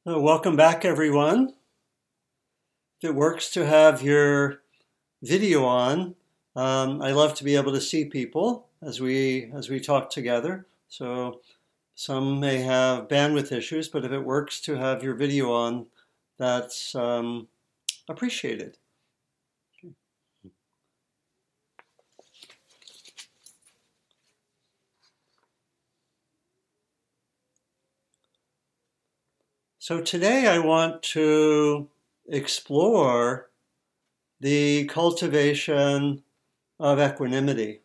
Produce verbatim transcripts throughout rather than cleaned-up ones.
Uh, welcome back, everyone. If it works to have your video on, um, I love to be able to see people as we as we talk together. So some may have bandwidth issues, but if it works to have your video on, that's um, appreciated. So today I want to explore the cultivation of equanimity.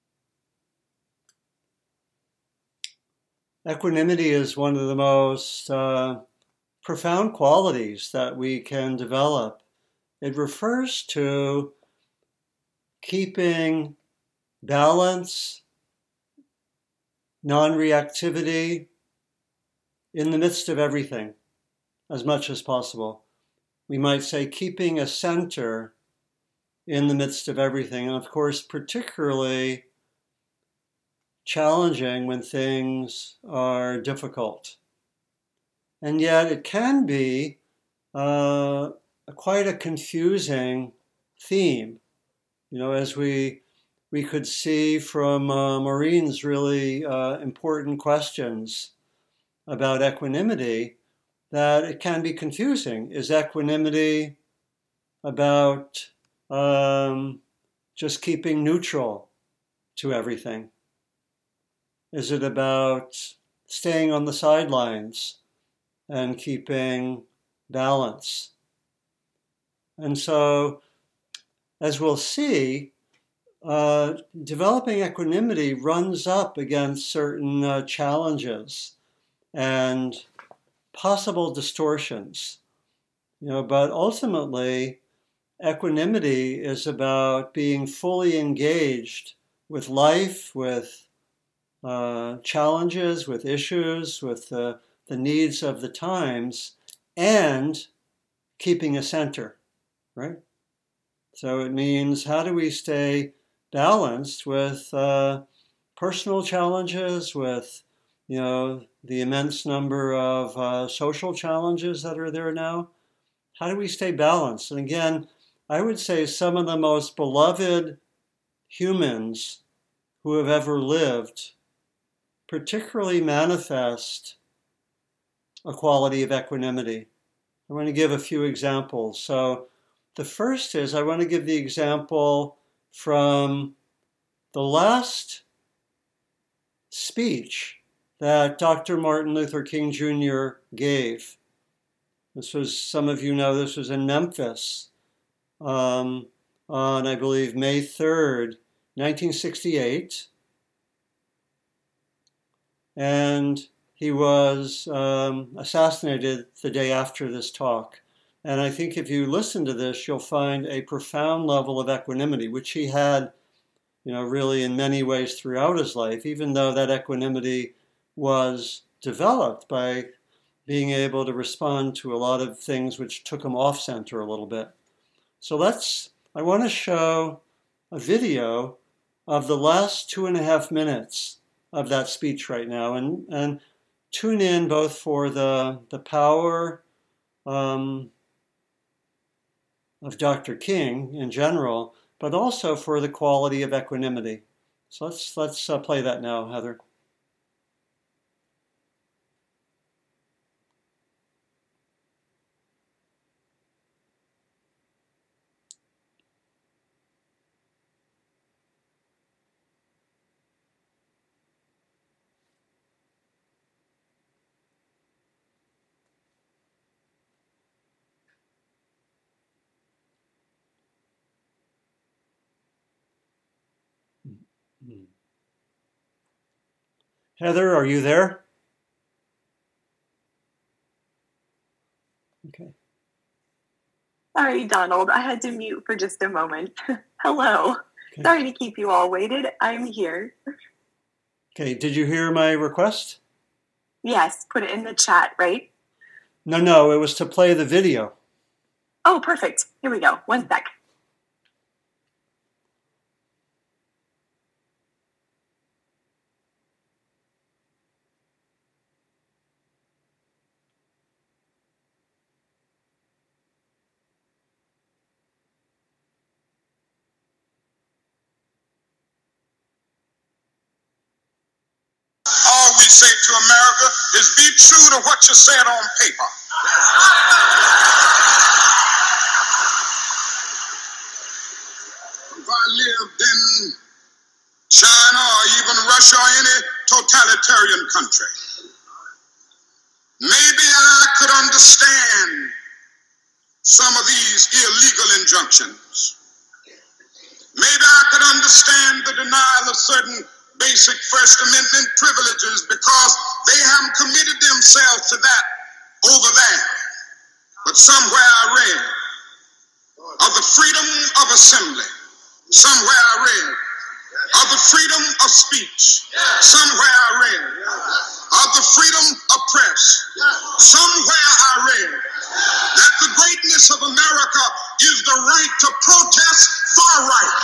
Equanimity is one of the most uh, profound qualities that we can develop. It refers to keeping balance, non-reactivity in the midst of everything as much as possible. We might say keeping a center in the midst of everything. And of course, particularly challenging when things are difficult. And yet it can be uh, quite a confusing theme. You know, as we we could see from uh, Maureen's really uh, important questions about equanimity, that it can be confusing. Is equanimity about um, just keeping neutral to everything? Is it about staying on the sidelines and keeping balance? And so, as we'll see, uh, developing equanimity runs up against certain uh, challenges and possible distortions. You know, but ultimately, equanimity is about being fully engaged with life, with uh, challenges, with issues, with uh, the needs of the times, and keeping a center, right? So it means, how do we stay balanced with uh, personal challenges, with, you know, the immense number of uh, social challenges that are there now? How do we stay balanced? And again, I would say some of the most beloved humans who have ever lived particularly manifest a quality of equanimity. I want to give a few examples. So the first is, I want to give the example from the last speech that Doctor Martin Luther King Junior gave. This was, some of you know, this was in Memphis um, on, I believe, May third, nineteen sixty-eight. And he was um, assassinated the day after this talk. And I think if you listen to this, you'll find a profound level of equanimity, which he had, you know, really in many ways throughout his life, even though that equanimity was developed by being able to respond to a lot of things which took him off center a little bit. So let's, I want to show a video of the last two and a half minutes of that speech right now, and, and tune in both for the, the power um, of Doctor King in general, but also for the quality of equanimity. So let's, let's uh, play that now, Heather. Heather, are you there? Okay. Sorry, Donald. I had to mute for just a moment. Hello. Okay. Sorry to keep you all waited. I'm here. Okay, did you hear my request? Yes, put it in the chat, right? No, no, it was to play the video. Oh, perfect. Here we go. One sec. America is be true to what you said on paper. If I lived in China or even Russia or any totalitarian country, maybe I could understand some of these illegal injunctions. Maybe I could understand the denial of certain basic First Amendment privileges because they haven't committed themselves to that over there. But somewhere I read of the freedom of assembly. Somewhere I read of the freedom of speech. Somewhere I read of the freedom of press. Somewhere I read that the greatness of America is the right to protest far right.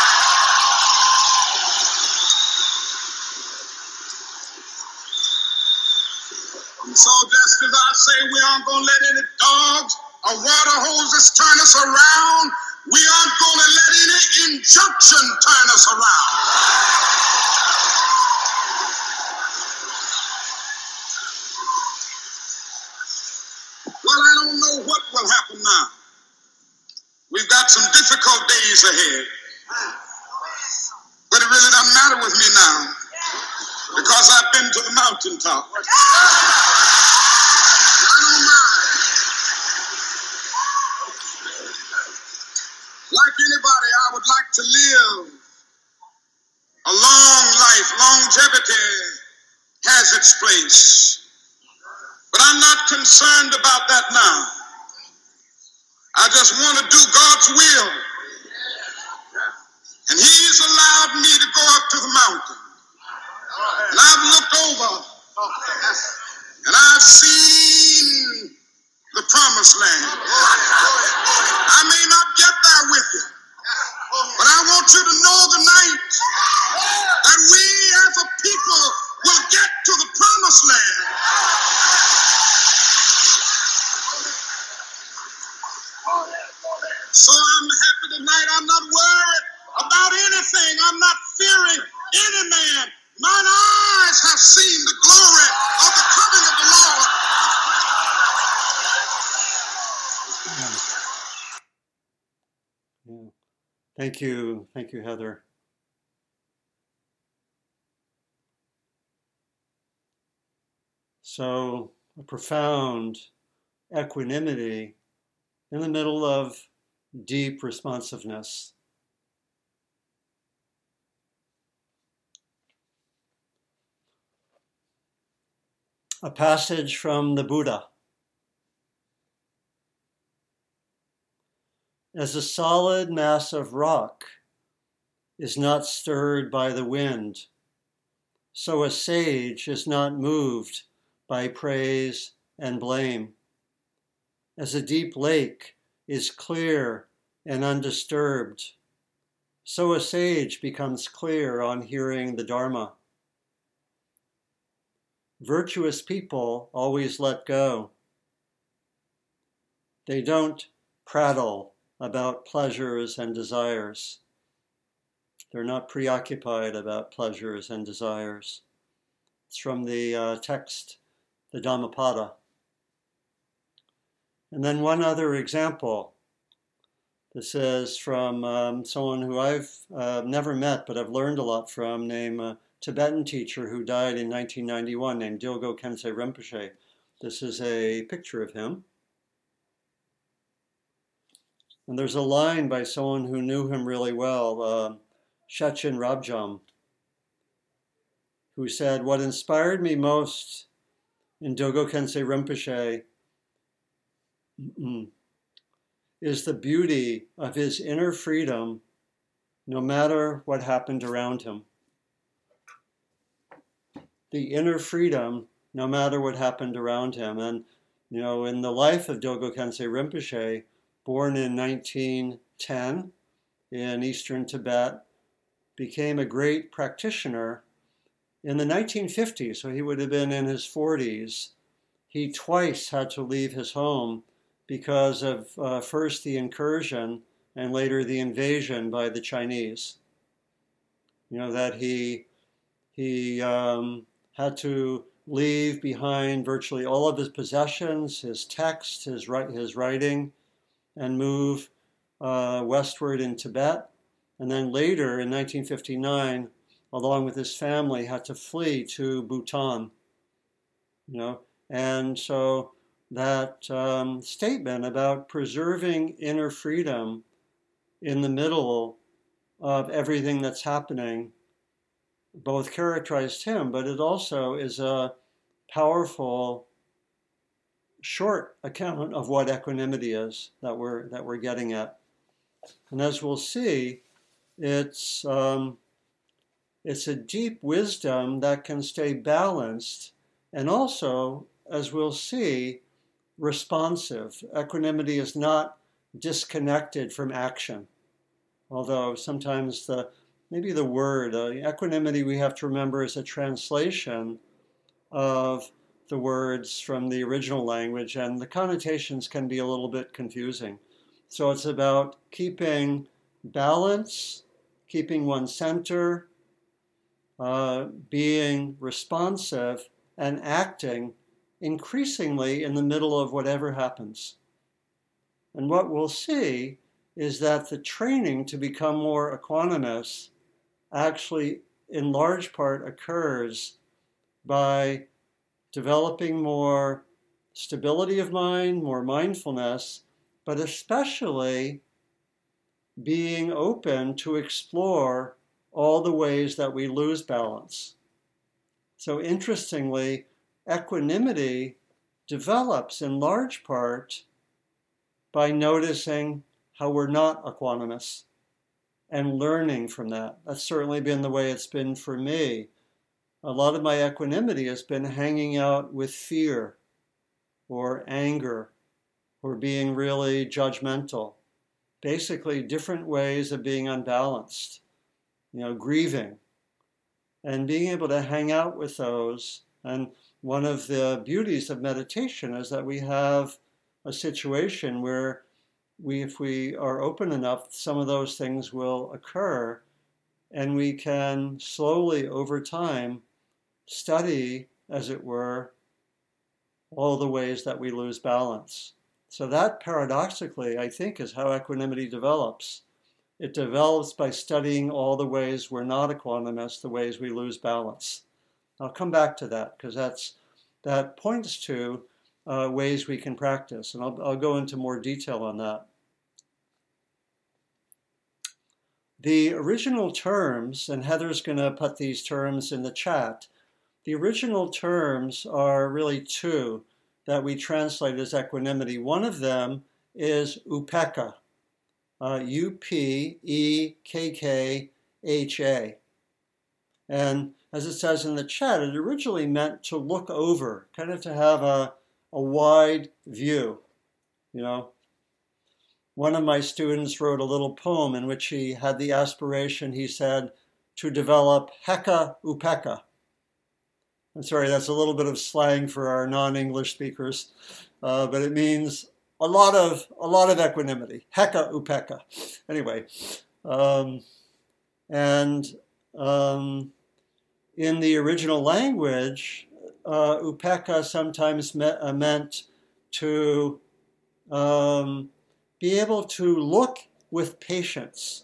And so just as I say we aren't going to let any dogs or water hoses turn us around, we aren't going to let any injunction turn us around. Well, I don't know what will happen now. We've got some difficult days ahead. But it really doesn't matter with me now because I've been to the mountaintop. I don't mind. Like anybody, I would like to live a long life. Longevity has its place. But I'm not concerned about that now. I just want to do God's will. And He's allowed me to go up to the mountain. And I've looked over and I've seen the promised land. I may not get there with you, but I want you to know tonight that we as a people will get to the promised land. So I'm happy tonight. I'm not worried about anything. I'm not fearing any man. Mine eyes have seen the glory of the coming of the Lord. Yeah. Yeah. Thank you. Thank you, Heather. So, a profound equanimity in the middle of deep responsiveness. A passage from the Buddha. As a solid mass of rock is not stirred by the wind, so a sage is not moved by praise and blame. As a deep lake is clear and undisturbed, so a sage becomes clear on hearing the Dharma. Virtuous people always let go. They don't prattle about pleasures and desires. They're not preoccupied about pleasures and desires. It's from the uh, text, the Dhammapada. And then one other example. This is from um, someone who I've uh, never met, but I've learned a lot from, named uh, Tibetan teacher who died in nineteen ninety-one, named Dilgo Khyentse Rinpoche. This is a picture of him. And there's a line by someone who knew him really well, uh, Shechen Rabjam, who said, "What inspired me most in Dilgo Khyentse Rinpoche is the beauty of his inner freedom, no matter what happened around him." The inner freedom, no matter what happened around him. And, you know, in the life of Dilgo Khyentse Rinpoche, born in nineteen ten in eastern Tibet, became a great practitioner in the nineteen fifties, so he would have been in his forties. He twice had to leave his home because of uh, first the incursion and later the invasion by the Chinese. You know, that he he um, had to leave behind virtually all of his possessions, his text, his, his writing, and move uh, westward in Tibet. And then later, in nineteen fifty-nine, along with his family, had to flee to Bhutan. You know, and so that um, statement about preserving inner freedom in the middle of everything that's happening both characterized him, but it also is a powerful short account of what equanimity is that we're that we're getting at. And as we'll see, it's um, it's a deep wisdom that can stay balanced, and also, as we'll see, responsive. Equanimity is not disconnected from action, although sometimes the maybe the word uh, equanimity, we have to remember, is a translation of the words from the original language, and the connotations can be a little bit confusing. So it's about keeping balance, keeping one center, uh, being responsive, and acting increasingly in the middle of whatever happens. And what we'll see is that the training to become more equanimous actually, in large part, occurs by developing more stability of mind, more mindfulness, but especially being open to explore all the ways that we lose balance. So interestingly, equanimity develops in large part by noticing how we're not equanimous and learning from that. That's certainly been the way it's been for me. A lot of my equanimity has been hanging out with fear or anger or being really judgmental. Basically, different ways of being unbalanced, you know, grieving, and being able to hang out with those. And one of the beauties of meditation is that we have a situation where we, if we are open enough, some of those things will occur, and we can slowly, over time, study, as it were, all the ways that we lose balance. So that, paradoxically, I think, is how equanimity develops. It develops by studying all the ways we're not equanimous, the ways we lose balance. I'll come back to that, because that's that points to uh, ways we can practice, and I'll, I'll go into more detail on that. The original terms, and Heather's going to put these terms in the chat, the original terms are really two that we translate as equanimity. One of them is upekkha, uh, U P E K K H A. And as it says in the chat, it originally meant to look over, kind of to have a, a wide view, you know. One of my students wrote a little poem in which he had the aspiration, he said, to develop heka upekkha. I'm sorry, that's a little bit of slang for our non-English speakers, uh, but it means a lot of a lot of equanimity. Heka upekkha. Anyway, um, and um, in the original language, uh, upekkha sometimes me- uh, meant to um, be able to look with patience,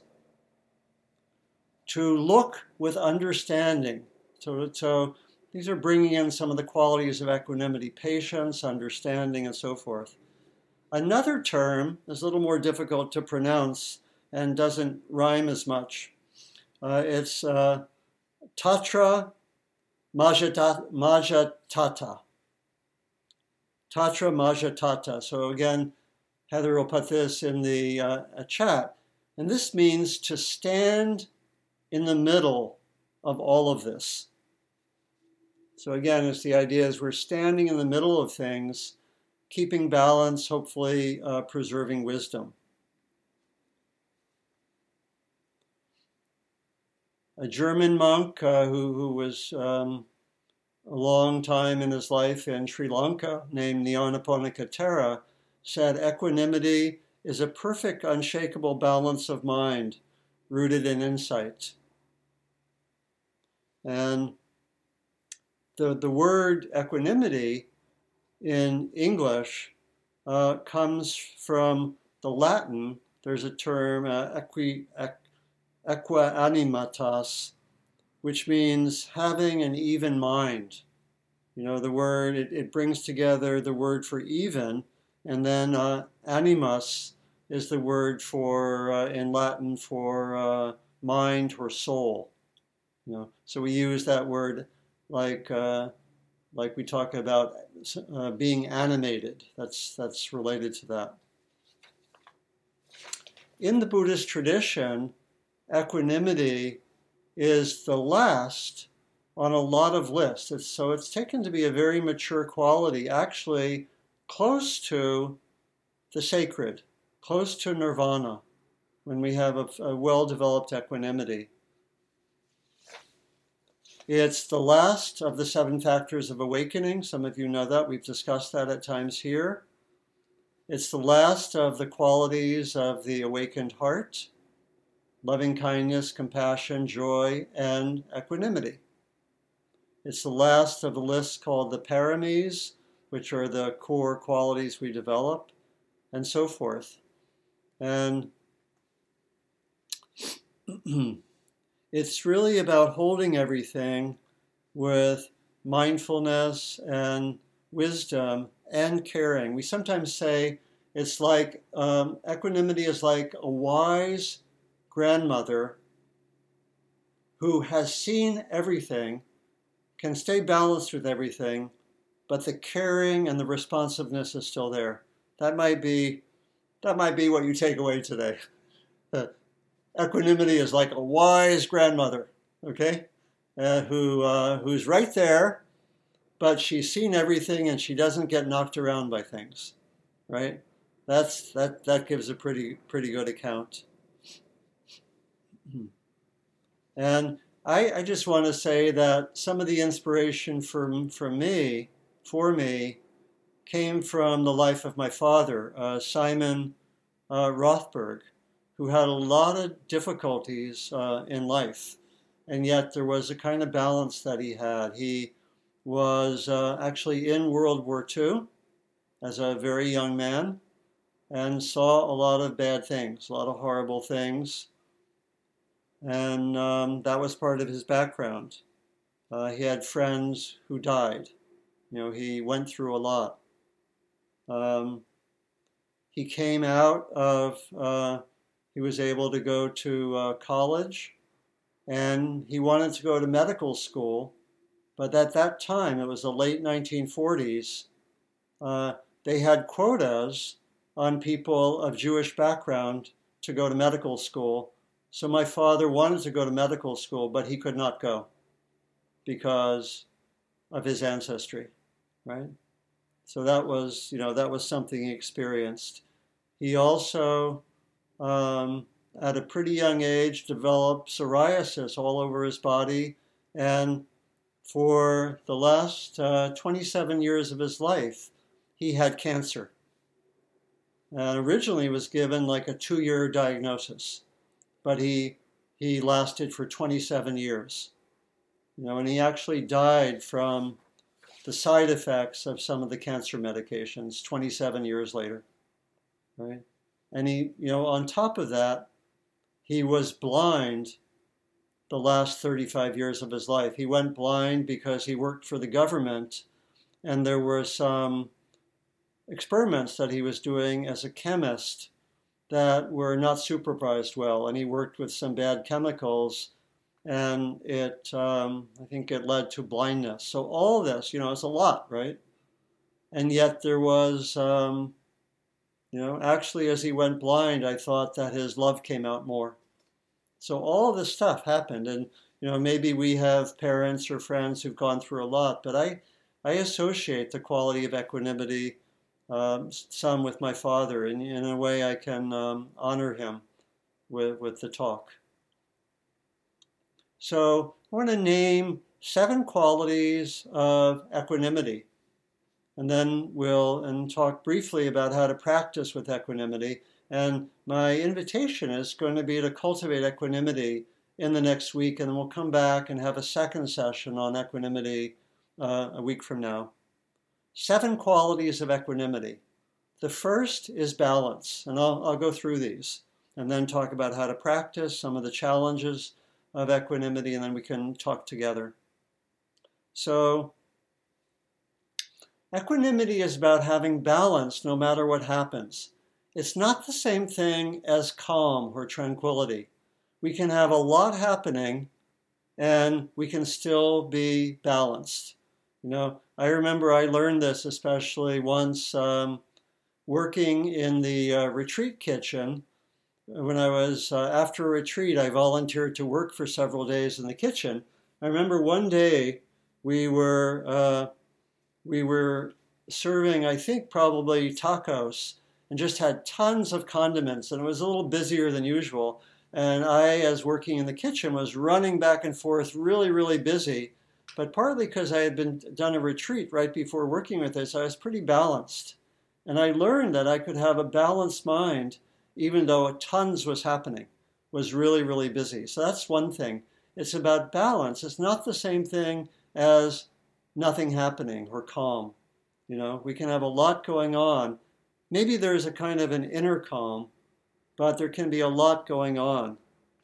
to look with understanding. So, so these are bringing in some of the qualities of equanimity: patience, understanding, and so forth. Another term is a little more difficult to pronounce and doesn't rhyme as much. Uh, it's uh, Tatra Majatata. Tatra Majatata. So again, Heather will put this in the uh, chat. And this means to stand in the middle of all of this. So again, it's the idea is we're standing in the middle of things, keeping balance, hopefully uh, preserving wisdom. A German monk uh, who, who was um, a long time in his life in Sri Lanka, named Nyanaponika Thera, said equanimity is a perfect, unshakable balance of mind rooted in insight. And the, the word equanimity in English uh, comes from the Latin. There's a term, uh, equi, equanimitas, which means having an even mind. You know, the word, it, it brings together the word for even, and then uh, animus is the word for, uh, in Latin, for uh, mind or soul. You know, so we use that word like uh, like we talk about uh, being animated. That's that's related to that. In the Buddhist tradition, equanimity is the last on a lot of lists. It's, so it's taken to be a very mature quality, actually close to the sacred, close to nirvana, when we have a, a well-developed equanimity. It's the last of the seven factors of awakening. Some of you know that. We've discussed that at times here. It's the last of the qualities of the awakened heart: loving kindness, compassion, joy, and equanimity. It's the last of the list called the paramis, which are the core qualities we develop, and so forth. And it's really about holding everything with mindfulness and wisdom and caring. We sometimes say it's like, um, equanimity is like a wise grandmother who has seen everything, can stay balanced with everything, but the caring and the responsiveness is still there. That might be, that might be what you take away today. Equanimity is like a wise grandmother, okay, uh, who uh, who's right there, but she's seen everything and she doesn't get knocked around by things, right? That's that that gives a pretty pretty good account. And I, I just want to say that some of the inspiration from from me for me came from the life of my father, uh, Simon uh, Rothberg, who had a lot of difficulties uh, in life, and yet there was a kind of balance that he had. He was uh, actually in World War Two as a very young man and saw a lot of bad things, a lot of horrible things, and um, that was part of his background. Uh, he had friends who died. You know, he went through a lot. Um, he came out of... Uh, He was able to go to uh, college, and he wanted to go to medical school, but at that time, it was the late nineteen forties, uh, they had quotas on people of Jewish background to go to medical school. So my father wanted to go to medical school, but he could not go because of his ancestry, right? So that was, you know, that was something he experienced. He also... Um, at a pretty young age, developed psoriasis all over his body, and for the last uh, twenty-seven years of his life, he had cancer. And originally was given like a two-year diagnosis, but he he lasted for twenty-seven years. You know, and he actually died from the side effects of some of the cancer medications twenty-seven years later, right? And he, you know, on top of that, he was blind the last thirty-five years of his life. He went blind because he worked for the government, and there were some experiments that he was doing as a chemist that were not supervised well, and he worked with some bad chemicals, and it, um, I think it led to blindness. So all of this, you know, it's a lot, right? And yet there was... Um, You know, actually, as he went blind, I thought that his love came out more. So all of this stuff happened. And, you know, maybe we have parents or friends who've gone through a lot, but I, I associate the quality of equanimity, um, some with my father. And in a way, I can um, honor him with, with the talk. So I want to name seven qualities of equanimity. And then we'll and talk briefly about how to practice with equanimity. And my invitation is going to be to cultivate equanimity in the next week, and then we'll come back and have a second session on equanimity uh, a week from now. Seven qualities of equanimity. The first is balance, and I'll, I'll go through these and then talk about how to practice, some of the challenges of equanimity, and then we can talk together. So, equanimity is about having balance no matter what happens. It's not the same thing as calm or tranquility. We can have a lot happening and we can still be balanced. You know, I remember I learned this especially once um, working in the uh, retreat kitchen. When I was, uh, after a retreat, I volunteered to work for several days in the kitchen. I remember one day we were, uh, we were serving, I think, probably tacos, and just had tons of condiments, and it was a little busier than usual. And I, as working in the kitchen, was running back and forth, really, really busy, but partly because I had been done a retreat right before working with this, I was pretty balanced. And I learned that I could have a balanced mind even though tons was happening, was really, really busy. So that's one thing. It's about balance. It's not the same thing as nothing happening or calm. You know, we can have a lot going on. Maybe there's a kind of an inner calm, but there can be a lot going on.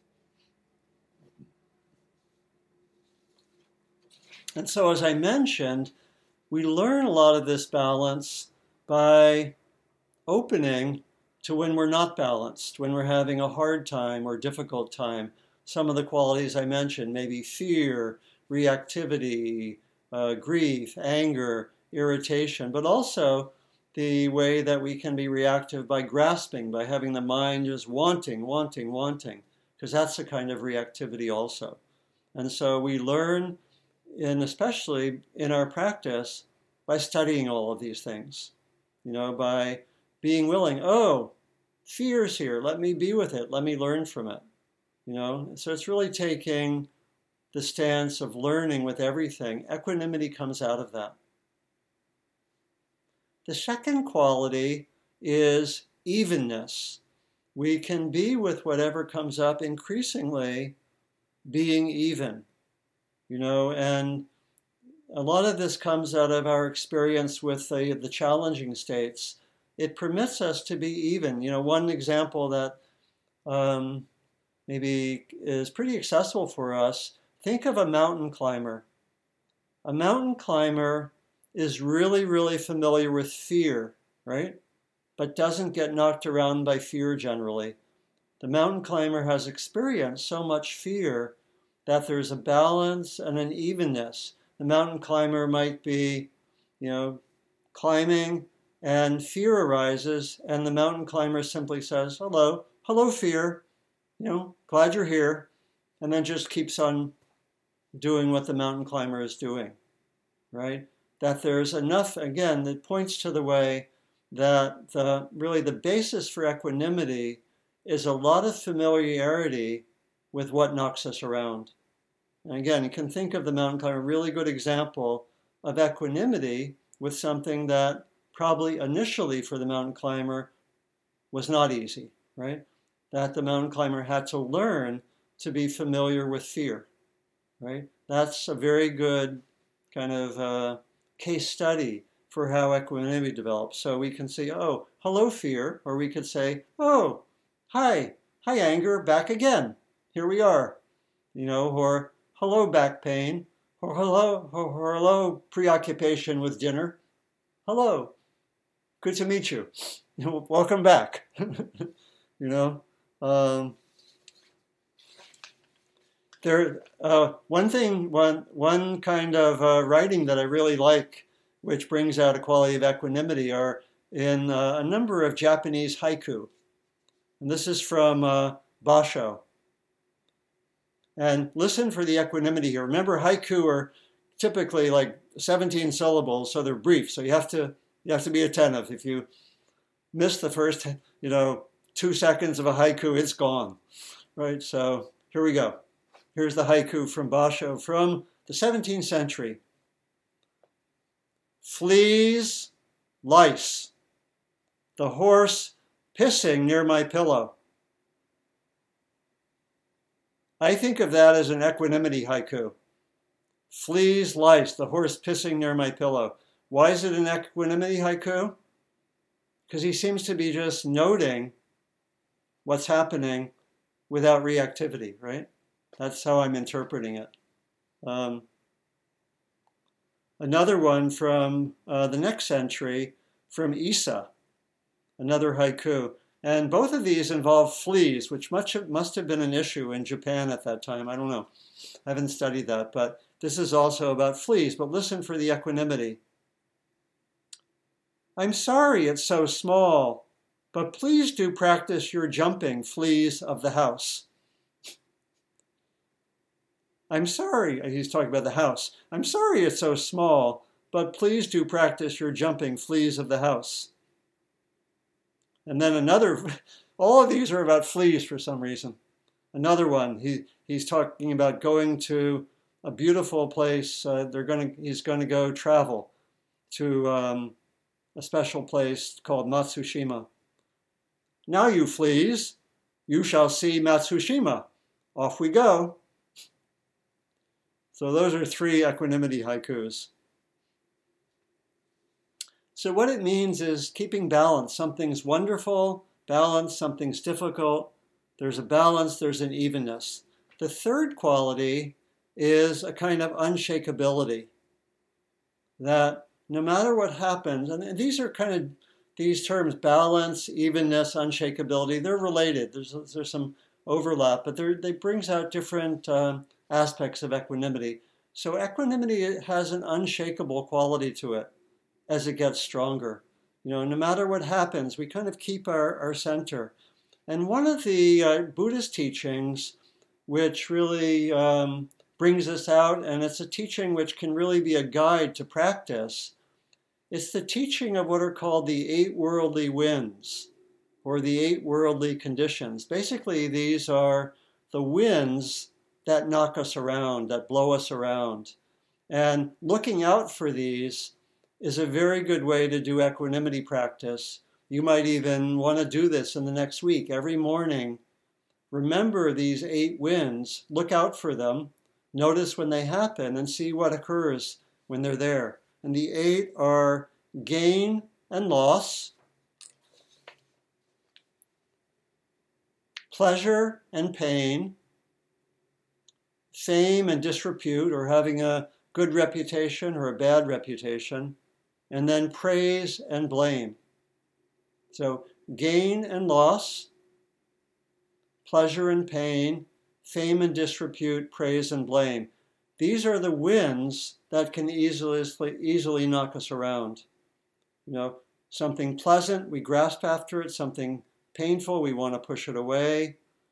And so, as I mentioned, we learn a lot of this balance by opening to when we're not balanced, when we're having a hard time or difficult time. Some of the qualities I mentioned, maybe fear, reactivity, uh, grief, anger, irritation, but also the way that we can be reactive by grasping, by having the mind just wanting, wanting, wanting, because that's a kind of reactivity also. And so we learn, and especially in our practice, by studying all of these things, you know, by being willing, oh, fear's here, let me be with it, let me learn from it, you know. So it's really taking the stance of learning with everything. Equanimity comes out of that. The second quality is evenness. We can be with whatever comes up increasingly being even, you know, and a lot of this comes out of our experience with the, the challenging states. It permits us to be even. You know, one example that um, maybe is pretty accessible for us, think of a mountain climber. A mountain climber is really, really familiar with fear, right? But doesn't get knocked around by fear generally. The mountain climber has experienced so much fear that there's a balance and an evenness. The mountain climber might be, you know, climbing and fear arises, and the mountain climber simply says, hello, hello fear, you know, glad you're here, and then just keeps on doing what the mountain climber is doing, right? That there's enough, again, that points to the way that the really the basis for equanimity is a lot of familiarity with what knocks us around. And again, you can think of the mountain climber, a really good example of equanimity with something that probably initially for the mountain climber was not easy, right? That the mountain climber had to learn to be familiar with fear, right? That's a very good kind of uh, case study for how equanimity develops. So we can say, oh, hello fear, or we could say, oh, hi, hi anger, back again. Here we are, you know, or hello back pain, or hello, or, or hello preoccupation with dinner. Hello, good to meet you. Welcome back. you know, um, there. Uh, one thing, one one kind of uh, writing that I really like, which brings out a quality of equanimity, are in uh, a number of Japanese haiku, and this is from uh, Basho. And listen for the equanimity here. Remember, haiku are typically like seventeen syllables, so they're brief. So you have to you have to be attentive. If you miss the first, you know, two seconds of a haiku, it's gone, right? So here we go. Here's the haiku from Basho from the seventeenth century. Fleas, lice, the horse pissing near my pillow. I think of that as an equanimity haiku. Fleas, lice, the horse pissing near my pillow. Why is it an equanimity haiku? Because he seems to be just noting what's happening without reactivity, right? That's how I'm interpreting it. Um, another one from uh, the next century, from Issa, another haiku. And both of these involve fleas, which much must have been an issue in Japan at that time. I don't know. I haven't studied that, but this is also about fleas. But listen for the equanimity. I'm sorry it's so small, but please do practice your jumping, fleas of the house. I'm sorry, he's talking about the house. I'm sorry it's so small, but please do practice your jumping, fleas of the house. And then another, all of these are about fleas for some reason. Another one, he, he's talking about going to a beautiful place. Uh, they're going to, he's going to go travel to um, a special place called Matsushima. Now you fleas, you shall see Matsushima. Off we go. So those are three equanimity haikus. So what it means is keeping balance. Something's wonderful, balance, something's difficult. There's a balance, there's an evenness. The third quality is a kind of unshakability. That no matter what happens, and these are kind of, these terms, balance, evenness, unshakability, they're related. There's, there's some overlap, but they brings out different uh, aspects of equanimity. So equanimity has an unshakable quality to it as it gets stronger. You know, no matter what happens, we kind of keep our, our center. And one of the uh, Buddhist teachings, which really um, brings this out, and it's a teaching which can really be a guide to practice, it's the teaching of what are called the eight worldly winds, or the eight worldly conditions. Basically, these are the winds that knock us around, that blow us around. And looking out for these is a very good way to do equanimity practice. You might even want to do this in the next week. Every morning, remember these eight winds, look out for them, notice when they happen, and see what occurs when they're there. And the eight are gain and loss, pleasure and pain, fame and disrepute, or having a good reputation or a bad reputation, and then praise and blame. So gain and loss, pleasure and pain, fame and disrepute, praise and blame. These are the winds that can easily, easily knock us around. You know, something pleasant, we grasp after it. Something painful, we want to push it away.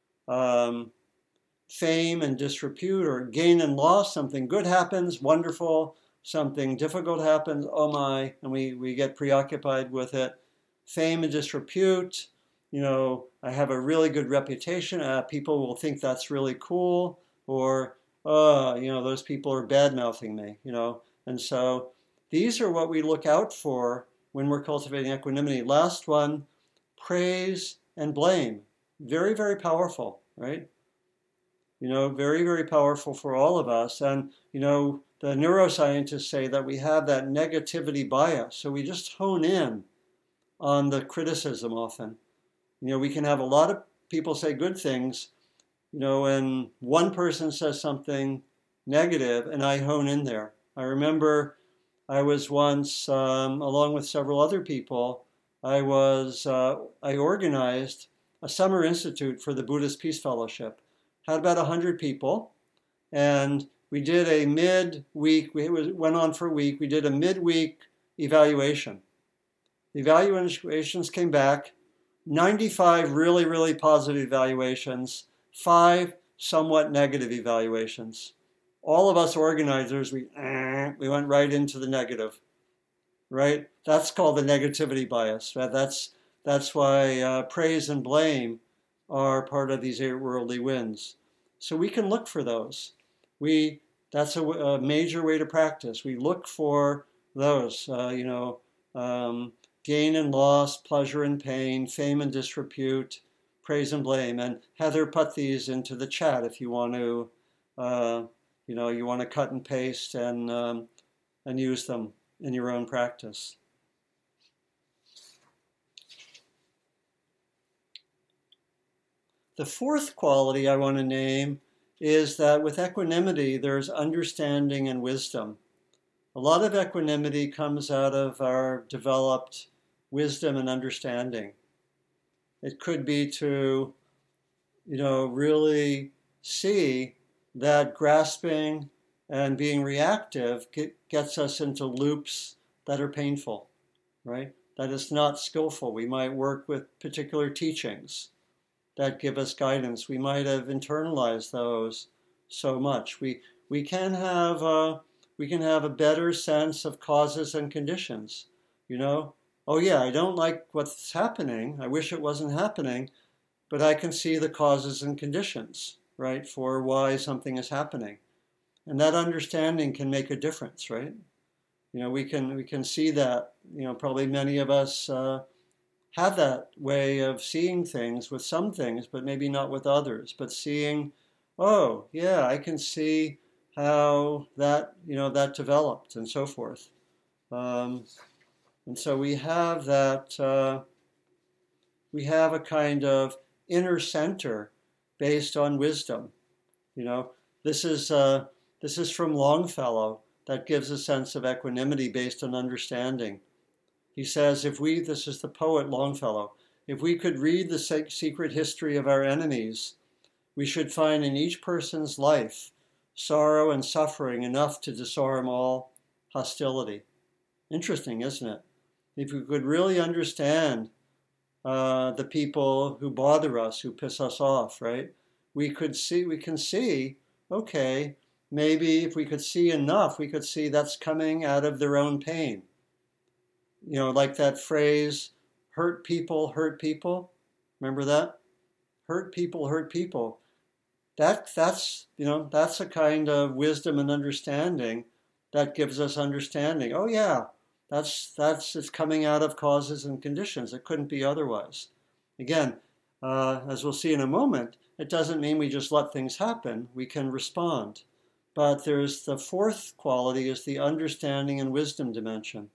Um, fame and disrepute, or gain and loss, something good happens, wonderful. Something difficult happens, oh my, and we, we get preoccupied with it. Fame and disrepute, you know, I have a really good reputation. Uh, people will think that's really cool, or, oh, you know, those people are bad-mouthing me, you know. And so these are what we look out for when we're cultivating equanimity. Last one, praise and blame. Very, very powerful, right? You know, very, very powerful for all of us. And, you know, the neuroscientists say that we have that negativity bias. So we just hone in on the criticism often. You know, we can have a lot of people say good things, you know, and one person says something negative, and I hone in there. I remember I was once, um, along with several other people, I was, uh, I organized a summer institute for the Buddhist Peace Fellowship. Had about one hundred people, and we did a mid-week, we, it went on for a week, we did a mid-week evaluation. The evaluations came back, ninety-five really, really positive evaluations, five somewhat negative evaluations. All of us organizers, we, eh, we went right into the negative, right? That's called the negativity bias. That's, that's why uh, praise and blame are part of these eight worldly winds. So we can look for those. We That's a, a major way to practice. We look for those, uh, you know, um, gain and loss, pleasure and pain, fame and disrepute, praise and blame. And Heather put these into the chat if you want to uh, you know, you want to cut and paste and um, and use them in your own practice. The fourth quality I want to name is that with equanimity, there's understanding and wisdom. A lot of equanimity comes out of our developed wisdom and understanding. It could be to, you know, really see that grasping and being reactive get, gets us into loops that are painful, right? That is not skillful. We might work with particular teachings that give us guidance. We might have internalized those so much. We we can have a, we can have a better sense of causes and conditions. You know, oh yeah, I don't like what's happening. I wish it wasn't happening, but I can see the causes and conditions, right, for why something is happening. And that understanding can make a difference, right? You know, we can we can see that. You know, probably many of us uh, have that way of seeing things with some things, but maybe not with others. But seeing, oh, yeah, I can see how that, you know, that developed and so forth. Um, and so we have that, uh, we have a kind of inner center based on wisdom. You know, this is, uh, this is from Longfellow that gives a sense of equanimity based on understanding. He says, if we, this is the poet Longfellow, if we could read the secret history of our enemies, we should find in each person's life sorrow and suffering enough to disarm all hostility. Interesting, isn't it? If we could really understand uh, the people who bother us, who piss us off, right? We could see, we can see, okay, maybe if we could see enough, we could see that's coming out of their own pain. You know, like that phrase, hurt people, hurt people. Remember that? Hurt people, hurt people. That, that's, you know, that's a kind of wisdom and understanding that gives us understanding. Oh yeah, that's, that's, it's coming out of causes and conditions. It couldn't be otherwise. Again, uh, as we'll see in a moment, it doesn't mean we just let things happen. We can respond. But there's the fourth quality is the understanding and wisdom dimension.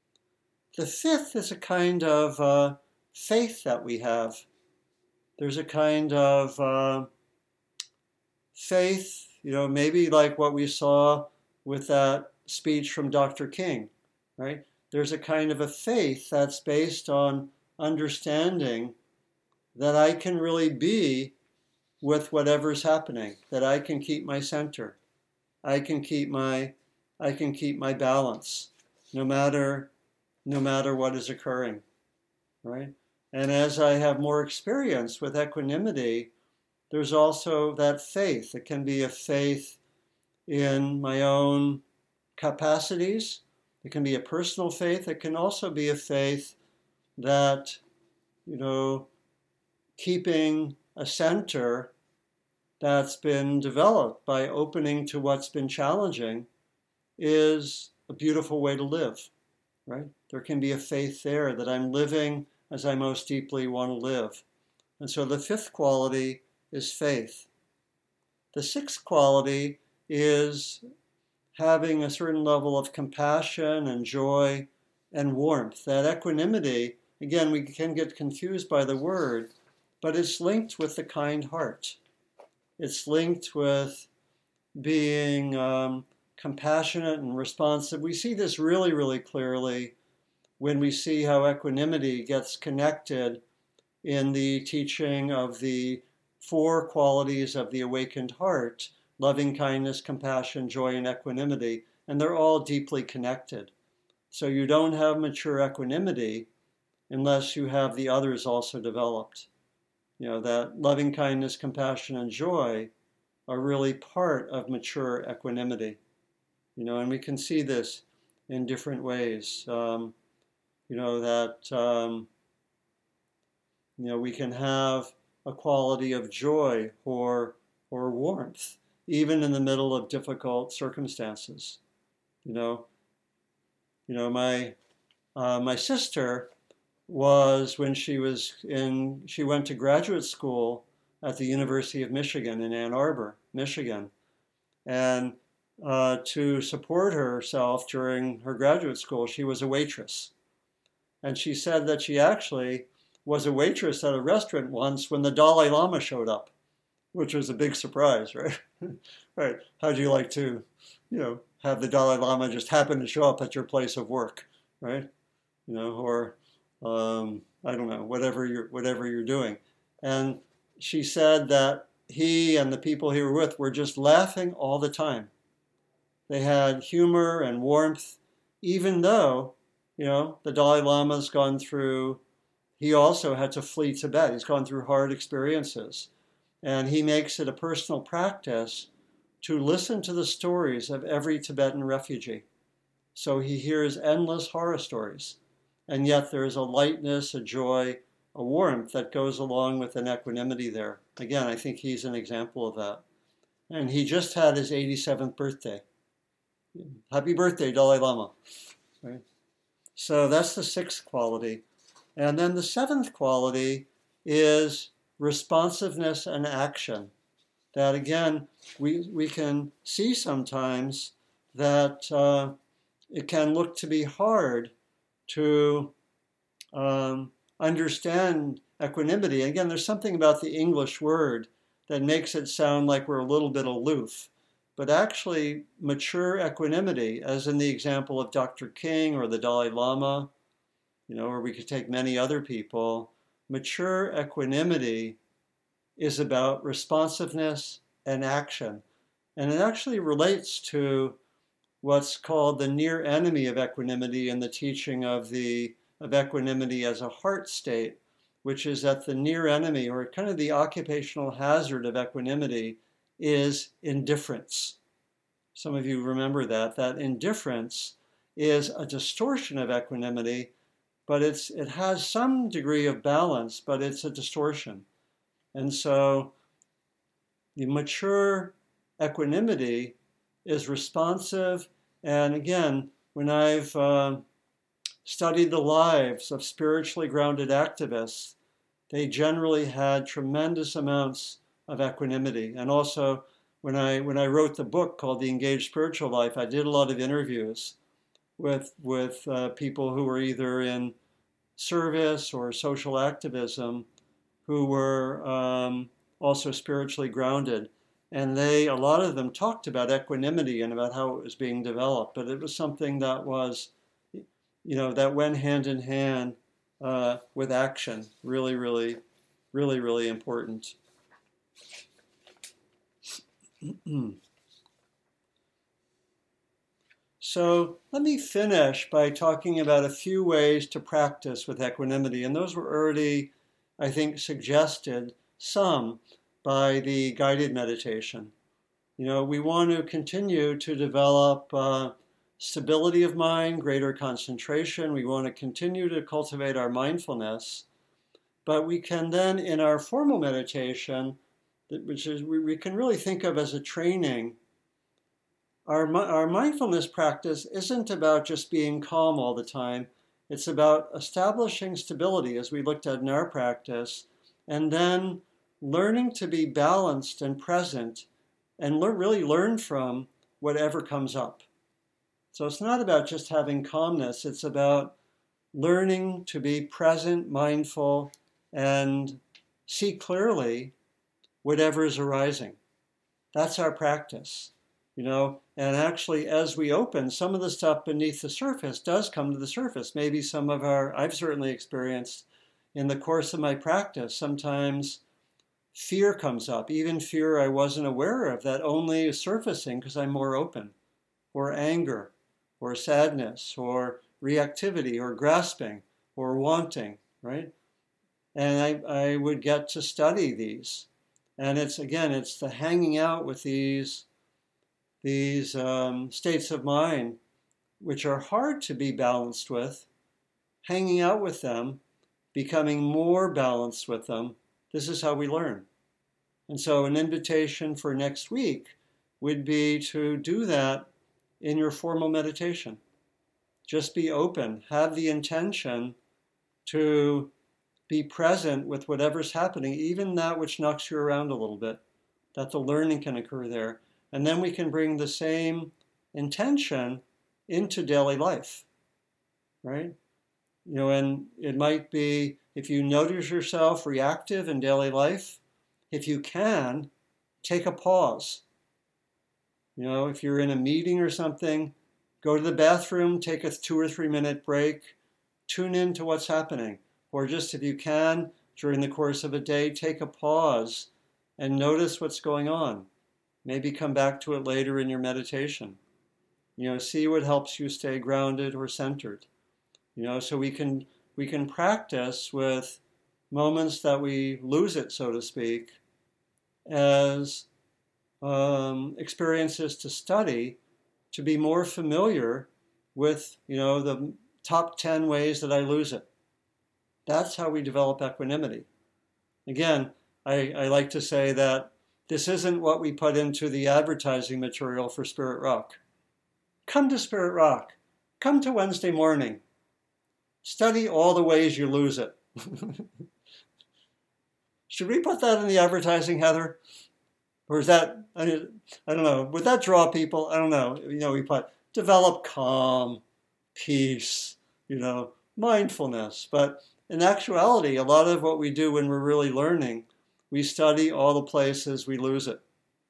The fifth is a kind of uh, faith that we have. There's a kind of uh, faith, you know, maybe like what we saw with that speech from Doctor King, right? There's a kind of a faith that's based on understanding that I can really be with whatever's happening, that I can keep my center, I can keep my, I can keep my balance, no matter. no matter what is occurring, right? And as I have more experience with equanimity, there's also that faith. It can be a faith in my own capacities. It can be a personal faith. It can also be a faith that, you know, keeping a center that's been developed by opening to what's been challenging is a beautiful way to live. Right? There can be a faith there that I'm living as I most deeply want to live. And so the fifth quality is faith. The sixth quality is having a certain level of compassion and joy and warmth. That equanimity, again, we can get confused by the word, but it's linked with the kind heart. It's linked with being um, compassionate and responsive. We see this really, really clearly when we see how equanimity gets connected in the teaching of the four qualities of the awakened heart: loving kindness, compassion, joy, and equanimity. And they're all deeply connected. So you don't have mature equanimity unless you have the others also developed. You know, that loving kindness, compassion, and joy are really part of mature equanimity. You know, and we can see this in different ways. Um, you know, that, um, you know, we can have a quality of joy or, or warmth, even in the middle of difficult circumstances. You know, you know, my, uh, my sister was, when she was in, she went to graduate school at the University of Michigan in Ann Arbor, Michigan. And uh, to support herself during her graduate school, she was a waitress. And she said that she actually was a waitress at a restaurant once when the Dalai Lama showed up, which was a big surprise, right? Right. How'd you like to, you know, have the Dalai Lama just happen to show up at your place of work, right? You know, or um, I don't know, whatever you're whatever you're doing. And she said that he and the people he were with were just laughing all the time. They had humor and warmth, even though, you know, the Dalai Lama's gone through, he also had to flee Tibet. He's gone through hard experiences. And he makes it a personal practice to listen to the stories of every Tibetan refugee. So he hears endless horror stories. And yet there's a lightness, a joy, a warmth that goes along with an equanimity there. Again, I think he's an example of that. And he just had his eighty-seventh birthday. Happy birthday, Dalai Lama. Right? So that's the sixth quality. And then the seventh quality is responsiveness and action. That again, we, we can see sometimes that uh, it can look to be hard to um, understand equanimity. Again, there's something about the English word that makes it sound like we're a little bit aloof. But actually, mature equanimity, as in the example of Doctor King or the Dalai Lama, you know, or we could take many other people, mature equanimity is about responsiveness and action. And it actually relates to what's called the near enemy of equanimity in the teaching of the of equanimity as a heart state, which is that the near enemy, or kind of the occupational hazard of equanimity, is indifference. Some of you remember that, that indifference is a distortion of equanimity, but it's it has some degree of balance, but it's a distortion. And so the mature equanimity is responsive. And again, when I've uh, studied the lives of spiritually grounded activists, they generally had tremendous amounts of equanimity. And also, when I when I wrote the book called The Engaged Spiritual Life, I did a lot of interviews with with uh, people who were either in service or social activism, who were um, also spiritually grounded. And they, a lot of them talked about equanimity and about how it was being developed, but it was something that was, you know, that went hand in hand uh, with action. Really, really, really, really important. So let me finish by talking about a few ways to practice with equanimity. And those were already, I think, suggested some by the guided meditation. You know, we want to continue to develop uh, stability of mind, greater concentration. We want to continue to cultivate our mindfulness. But we can then, in our formal meditation, which is we, we can really think of as a training, our, our mindfulness practice isn't about just being calm all the time. It's about establishing stability, as we looked at in our practice, and then learning to be balanced and present and le- really learn from whatever comes up. So it's not about just having calmness. It's about learning to be present, mindful, and see clearly whatever is arising. That's our practice, you know. And actually, as we open, some of the stuff beneath the surface does come to the surface. Maybe some of our, I've certainly experienced in the course of my practice, sometimes fear comes up, even fear I wasn't aware of, that only is surfacing because I'm more open, or anger, or sadness, or reactivity, or grasping, or wanting, right? And I, I would get to study these. And it's, again, it's the hanging out with these, these um, states of mind, which are hard to be balanced with, hanging out with them, becoming more balanced with them. This is how we learn. And so an invitation for next week would be to do that in your formal meditation. Just be open. Have the intention to be present with whatever's happening, even that which knocks you around a little bit, that the learning can occur there. And then we can bring the same intention into daily life, right? You know, and it might be, if you notice yourself reactive in daily life, if you can, take a pause. You know, if you're in a meeting or something, go to the bathroom, take a two or three minute break, tune into what's happening. Or just if you can, during the course of a day, take a pause and notice what's going on. Maybe come back to it later in your meditation. You know, see what helps you stay grounded or centered. You know, so we can we can practice with moments that we lose it, so to speak, as um, experiences to study, to be more familiar with, you know, the top ten ways that I lose it. That's how we develop equanimity. Again, I, I like to say that this isn't what we put into the advertising material for Spirit Rock. Come to Spirit Rock. Come to Wednesday morning. Study all the ways you lose it. Should we put that in the advertising, Heather? Or is that, I don't know, would that draw people? I don't know. You know, we put develop calm, peace, you know, mindfulness. But in actuality, a lot of what we do when we're really learning, we study all the places we lose it.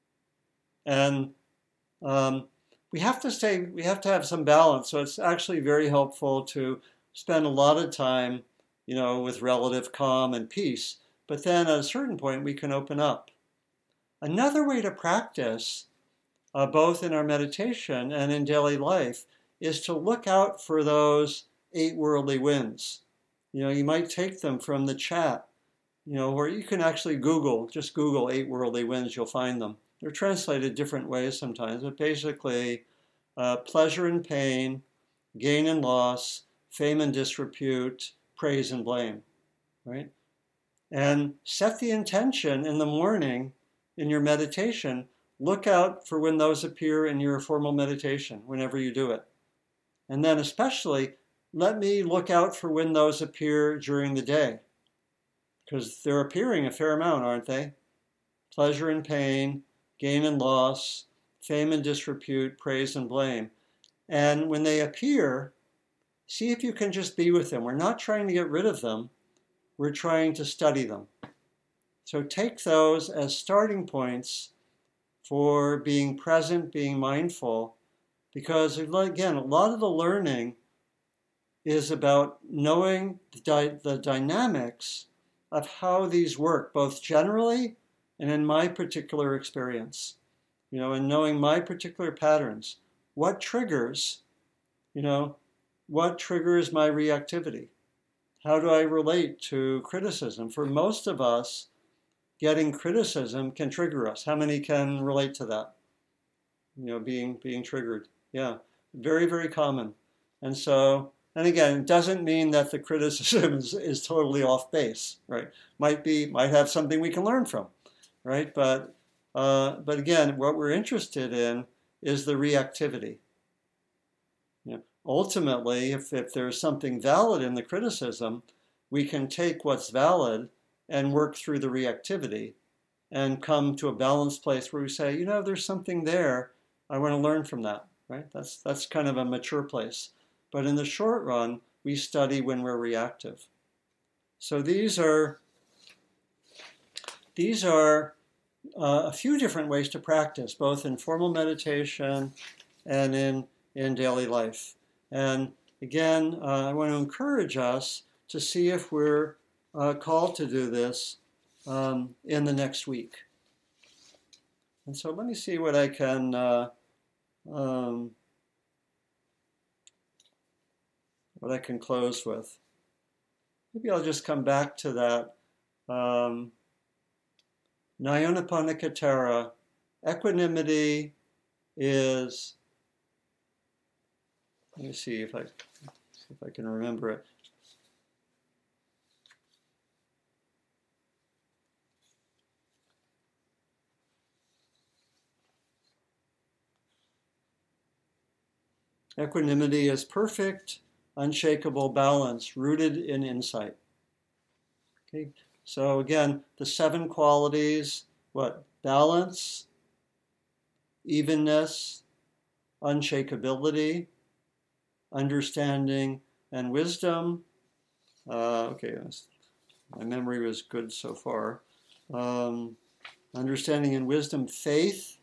And um, we have to stay, we have to have some balance. So it's actually very helpful to spend a lot of time, you know, with relative calm and peace. But then at a certain point, we can open up. Another way to practice, uh, both in our meditation and in daily life, is to look out for those eight worldly winds. You know, you might take them from the chat, you know, or you can actually Google, just Google eight worldly winds, you'll find them. They're translated different ways sometimes, but basically uh, pleasure and pain, gain and loss, fame and disrepute, praise and blame, right? And set the intention in the morning in your meditation. Look out for when those appear in your formal meditation, whenever you do it. And then especially, let me look out for when those appear during the day, because they're appearing a fair amount, aren't they? Pleasure and pain, gain and loss, fame and disrepute, praise and blame. And when they appear, see if you can just be with them. We're not trying to get rid of them. We're trying to study them. So take those as starting points for being present, being mindful, because again, a lot of the learning is about knowing the, dy- the dynamics of how these work, both generally and in my particular experience, you know, and knowing my particular patterns. What triggers, you know, what triggers my reactivity? How do I relate to criticism? For most of us, getting criticism can trigger us. How many can relate to that? You know, being being triggered. Yeah, very, very common. And so, and again, it doesn't mean that the criticism is, is totally off base, right? Might be, might have something we can learn from, right? But, uh, but again, what we're interested in is the reactivity. You know, ultimately, if, if there's something valid in the criticism, we can take what's valid and work through the reactivity and come to a balanced place where we say, you know, there's something there. I want to learn from that, right? That's, that's kind of a mature place. But in the short run, we study when we're reactive. So these are, these are uh, a few different ways to practice, both in formal meditation and in, in daily life. And again, uh, I want to encourage us to see if we're uh, called to do this um, in the next week. And so let me see what I can uh, um, what I can close with. Maybe I'll just come back to that. Um, Nyanaponika, equanimity is, let me see if I, see if I can remember it. Equanimity is perfect, unshakable balance rooted in insight. Okay, so again, the seven qualities, what? Balance, evenness, unshakability, understanding, and wisdom. Uh, okay, my memory was good so far. Um, understanding and wisdom, faith,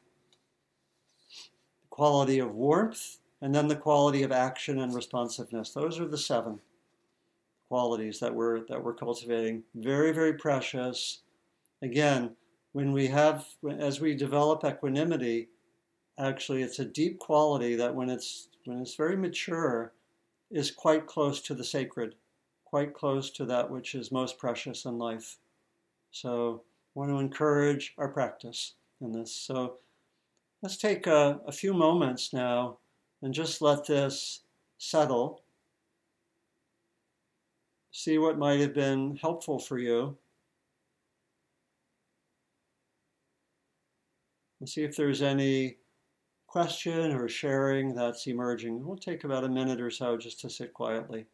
quality of warmth, and then the quality of action and responsiveness. Those are the seven qualities that we're that we're cultivating. Very, very precious. Again, when we have, as we develop equanimity, actually it's a deep quality that when it's when it's very mature, is quite close to the sacred, quite close to that which is most precious in life. So I want to encourage our practice in this. So let's take a, a few moments now and just let this settle. See what might have been helpful for you. And see if there's any question or sharing that's emerging. We'll take about a minute or so just to sit quietly.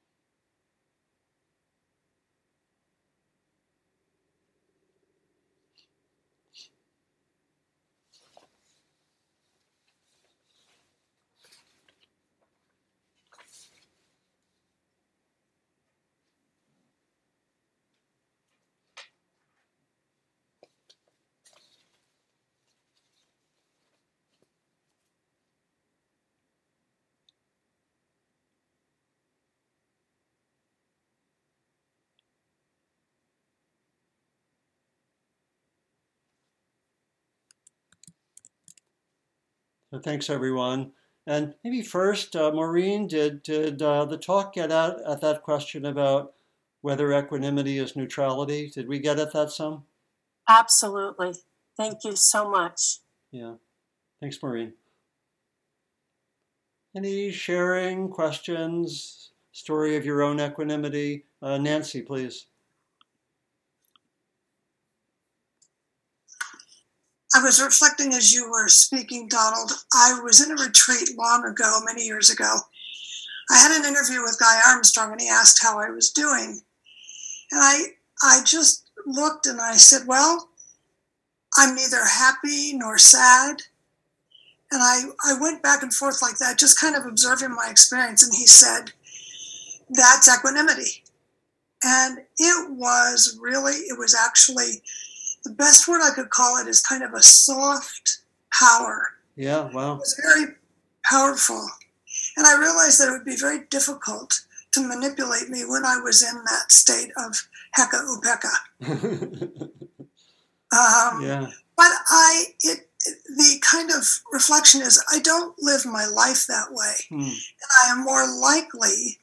So thanks, everyone. And maybe first, uh, Maureen, did, did uh, the talk get at, at that question about whether equanimity is neutrality? Did we get at that some? Absolutely. Thank you so much. Yeah. Thanks, Maureen. Any sharing, questions, story of your own equanimity? Uh, Nancy, please. I was reflecting as you were speaking, Donald. I was in a retreat long ago, many years ago. I had an interview with Guy Armstrong, and he asked how I was doing. And I, I just looked and I said, well, I'm neither happy nor sad. And I, I went back and forth like that, just kind of observing my experience. And he said, that's equanimity. And it was really, it was actually, the best word I could call it is kind of a soft power. Yeah, wow. It was very powerful. And I realized that it would be very difficult to manipulate me when I was in that state of heka upeka. um, yeah. But I, it, the kind of reflection is I don't live my life that way. Hmm. And I am more likely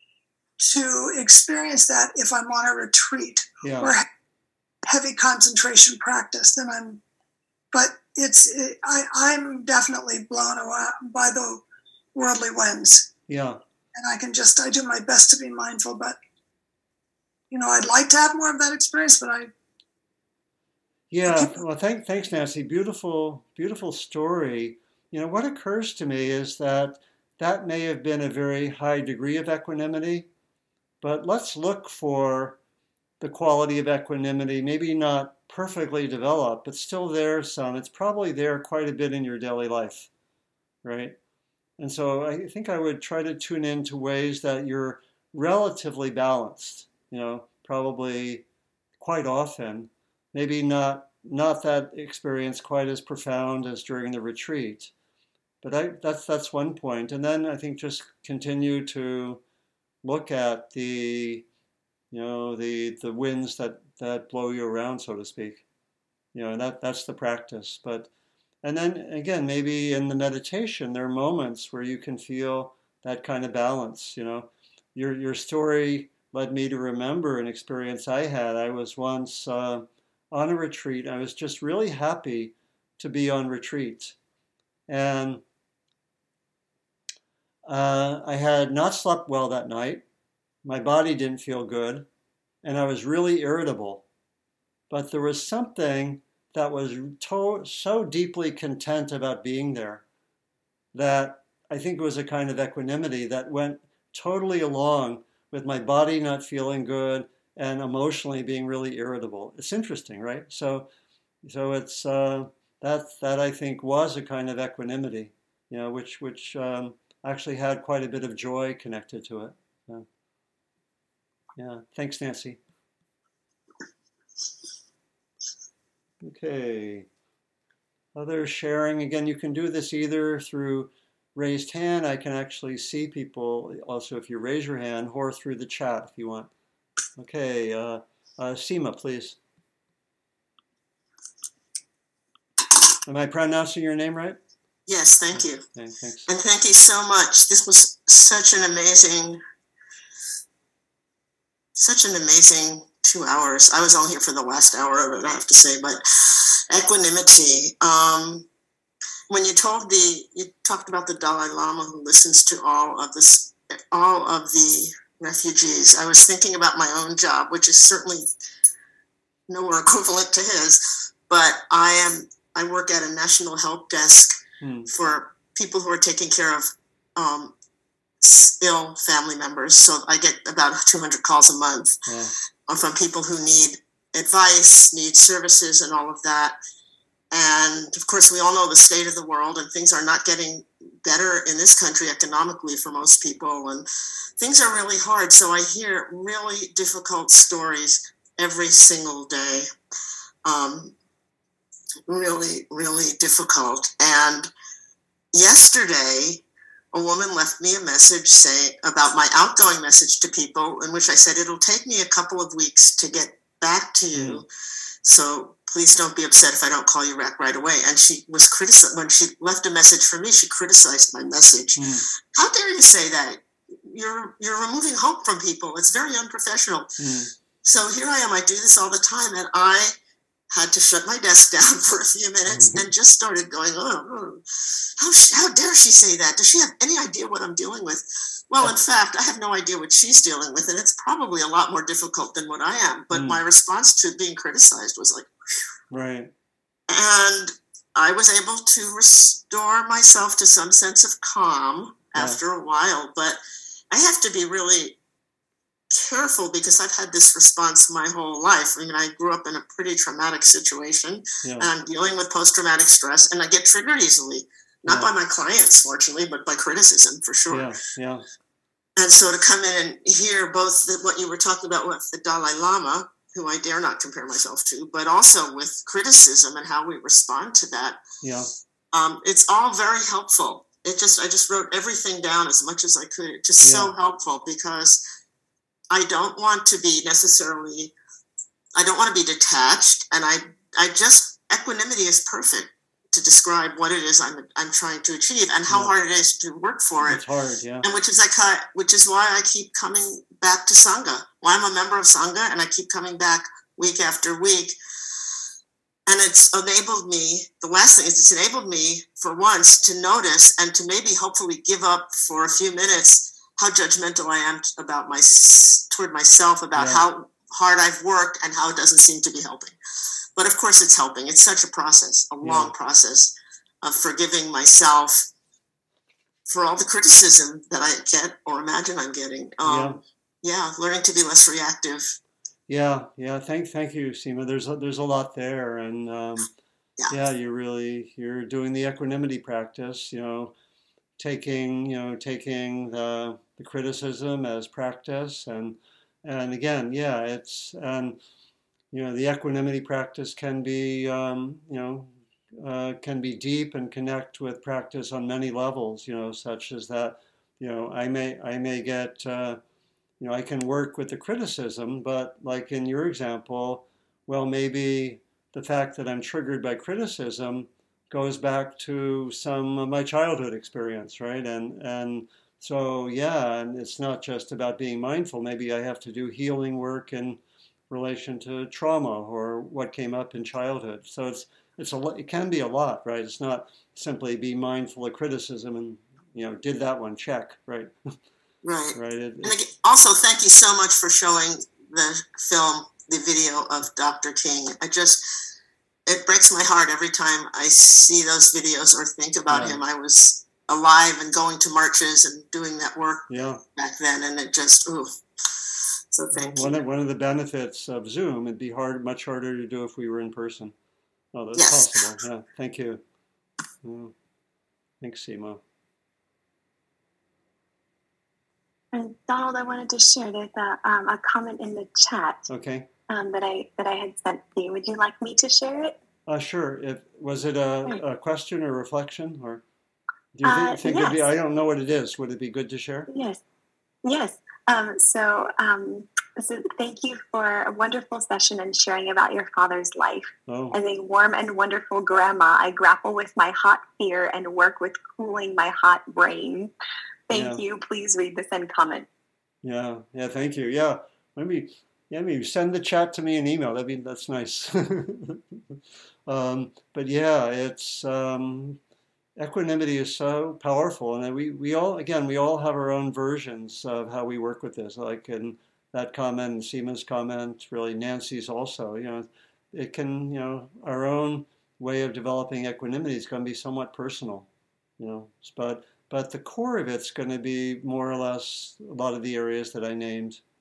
to experience that if I'm on a retreat yeah. or heavy concentration practice. Then I'm, but it's, it, I, I'm definitely blown away by the worldly winds. Yeah. And I can just, I do my best to be mindful, but, you know, I'd like to have more of that experience, but I. Yeah. I well, thank, thanks, Nancy. Beautiful, beautiful story. You know, what occurs to me is that that may have been a very high degree of equanimity, but let's look for the quality of equanimity, maybe not perfectly developed, but still there some. It's probably there quite a bit in your daily life, right? And so I think I would try to tune into ways that you're relatively balanced, you know, probably quite often, maybe not not that experience quite as profound as during the retreat. But I, that's that's one point. And then I think just continue to look at the, you know, the the winds that, that blow you around, so to speak. You know, and that, that's the practice. But and then again, maybe in the meditation, there are moments where you can feel that kind of balance. You know, your your story led me to remember an experience I had. I was once uh, on a retreat. I was just really happy to be on retreat, and uh, I had not slept well that night. My body didn't feel good, and I was really irritable. But there was something that was to- so deeply content about being there that I think it was a kind of equanimity that went totally along with my body not feeling good and emotionally being really irritable. It's interesting, right? So, so it's uh, that that I think was a kind of equanimity, you know, which which um, actually had quite a bit of joy connected to it. Yeah. Yeah. Thanks, Nancy. Okay. Other sharing, again, you can do this either through raised hand. I can actually see people also if you raise your hand, or through the chat if you want. Okay, uh, uh, Seema, please. Am I pronouncing your name right? Yes, thank you. Okay, thanks. And thank you so much. This was such an amazing, such an amazing two hours. I was only here for the last hour of it, I have to say, but equanimity. Um, when you told the, you talked about the Dalai Lama who listens to all of this, all of the refugees. I was thinking about my own job, which is certainly nowhere equivalent to his, but I am, I work at a national help desk hmm. for people who are taking care of um, ill family members. So I get about two hundred calls a month yeah. from people who need advice, need services, and all of that. And of course, we all know the state of the world, and things are not getting better in this country economically for most people, and things are really hard. So I hear really difficult stories every single day. Um, really, really difficult. And yesterday, a woman left me a message saying about my outgoing message to people, in which I said, it'll take me a couple of weeks to get back to you. Mm. So please don't be upset if I don't call you back right away. And she was criticized when she left a message for me. She criticized my message. Mm. How dare you say that? You're you're removing hope from people. It's very unprofessional. Mm. So here I am. I do this all the time, and I had to shut my desk down for a few minutes mm-hmm. and just started going, oh, oh how how dare she say that? Does she have any idea what I'm dealing with? Well, in fact, I have no idea what she's dealing with, and it's probably a lot more difficult than what I am. But mm. my response to being criticized was like, whew. Right. And I was able to restore myself to some sense of calm yeah. after a while. But I have to be really careful because I've had this response my whole life. I mean, I grew up in a pretty traumatic situation, yeah. and I'm dealing with post-traumatic stress, and I get triggered easily. Not yeah. by my clients, fortunately, but by criticism, for sure. Yeah, yeah. And so to come in and hear both the, what you were talking about with the Dalai Lama, who I dare not compare myself to, but also with criticism and how we respond to that. Yeah. Um, it's all very helpful. It just, I just wrote everything down as much as I could. It's just yeah. so helpful because I don't want to be necessarily, I don't want to be detached. And I, I just, equanimity is perfect to describe what it is I'm I'm trying to achieve and how yeah. hard it is to work for it. It's hard, yeah. And which is I which is why I keep coming back to Sangha. Why I'm a member of Sangha, and I keep coming back week after week. And it's enabled me. The last thing is it's enabled me for once to notice and to maybe hopefully give up for a few minutes how judgmental I am about my toward myself about yeah. how hard I've worked and how it doesn't seem to be helping. But of course it's helping. It's such a process, a long yeah. process of forgiving myself for all the criticism that I get or imagine I'm getting. Um, yeah. yeah, learning to be less reactive. Yeah, yeah. Thank, thank you, Seema. There's a, there's a lot there, and um, yeah. yeah, you're really you're doing the equanimity practice. You know, taking you know taking the the criticism as practice, and and again, yeah, it's and. You know, the equanimity practice can be, um, you know, uh, can be deep and connect with practice on many levels. You know, such as that, you know, I may, I may get, uh, you know, I can work with the criticism, but like in your example, well, maybe the fact that I'm triggered by criticism goes back to some of my childhood experience, right? And and so yeah, and it's not just about being mindful. Maybe I have to do healing work and relation to trauma or what came up in childhood. So it's it's a it can be a lot, right? It's not simply be mindful of criticism and you know did that one check, right? Right. Right. It, and again, also, thank you so much for showing the film, the video of Doctor King. I just it breaks my heart every time I see those videos or think about yeah. him. I was alive and going to marches and doing that work yeah. back then, and it just ooh. So thank one you. Of, one of the benefits of Zoom, it'd be hard, much harder to do if we were in person. Oh, that's Yes. possible. Yeah, thank you. Mm. Thanks, Seema. And Donald, I wanted to share there's a, um, a comment in the chat Okay. um, that I that I had sent to you. Would you like me to share it? Uh, sure. If was it a, Sure. a question or reflection, or do you think, Uh, think it'd be? yes. I don't know what it is. Would it be good to share? Yes. Yes. Um, so, um, so thank you for a wonderful session and sharing about your father's life. Oh, As a warm and wonderful grandma, I grapple with my hot fear and work with cooling my hot brain. Thank Yeah. you. Please read this and comment. yeah, yeah. Thank you. Yeah, maybe, yeah, maybe send the chat to me an email. That'd be that's nice. um, but yeah, it's um, equanimity is so powerful, and we we all again we all have our own versions of how we work with this. Like in that comment, and Seema's comment, really Nancy's also. You know, it can you know our own way of developing equanimity is going to be somewhat personal. You know, but but the core of it's going to be more or less a lot of the areas that I named.